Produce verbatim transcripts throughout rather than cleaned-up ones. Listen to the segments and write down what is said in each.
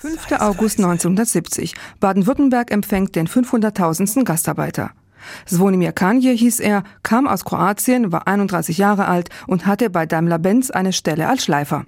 fünfter August neunzehnhundertsiebzig. Baden-Württemberg empfängt den fünfhunderttausendsten Gastarbeiter. Zvonimir Kanje hieß er, kam aus Kroatien, war einunddreißig Jahre alt und hatte bei Daimler-Benz eine Stelle als Schleifer.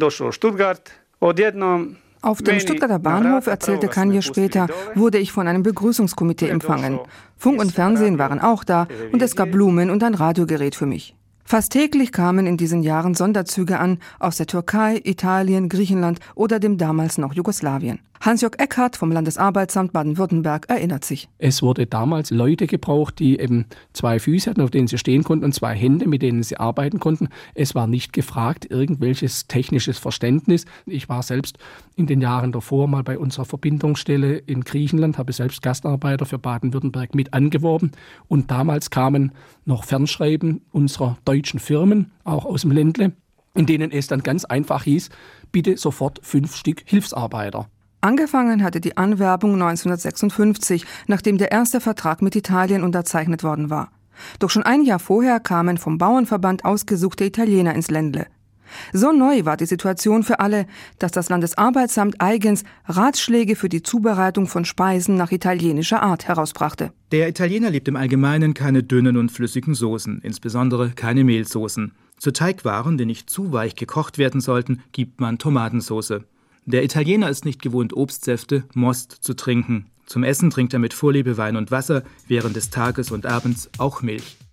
Auf dem Stuttgarter Bahnhof, erzählte Kanje später, wurde ich von einem Begrüßungskomitee empfangen. Funk und Fernsehen waren auch da und es gab Blumen und ein Radiogerät für mich. Fast täglich kamen in diesen Jahren Sonderzüge an, aus der Türkei, Italien, Griechenland oder dem damals noch Jugoslawien. Hans-Jörg Eckhardt vom Landesarbeitsamt Baden-Württemberg erinnert sich. Es wurde damals Leute gebraucht, die eben zwei Füße hatten, auf denen sie stehen konnten und zwei Hände, mit denen sie arbeiten konnten. Es war nicht gefragt, irgendwelches technisches Verständnis. Ich war selbst in den Jahren davor mal bei unserer Verbindungsstelle in Griechenland, habe selbst Gastarbeiter für Baden-Württemberg mit angeworben. Und damals kamen noch Fernschreiben unserer deutschen Firmen, auch aus dem Ländle, in denen es dann ganz einfach hieß, bitte sofort fünf Stück Hilfsarbeiter. Angefangen hatte die Anwerbung neunzehnhundertsechsundfünfzig, nachdem der erste Vertrag mit Italien unterzeichnet worden war. Doch schon ein Jahr vorher kamen vom Bauernverband ausgesuchte Italiener ins Ländle. So neu war die Situation für alle, dass das Landesarbeitsamt eigens Ratschläge für die Zubereitung von Speisen nach italienischer Art herausbrachte. Der Italiener liebt im Allgemeinen keine dünnen und flüssigen Soßen, insbesondere keine Mehlsoßen. Zu Teigwaren, die nicht zu weich gekocht werden sollten, gibt man Tomatensauce. Der Italiener ist nicht gewohnt, Obstsäfte, Most zu trinken. Zum Essen trinkt er mit Vorliebe Wein und Wasser, während des Tages und abends auch Milch.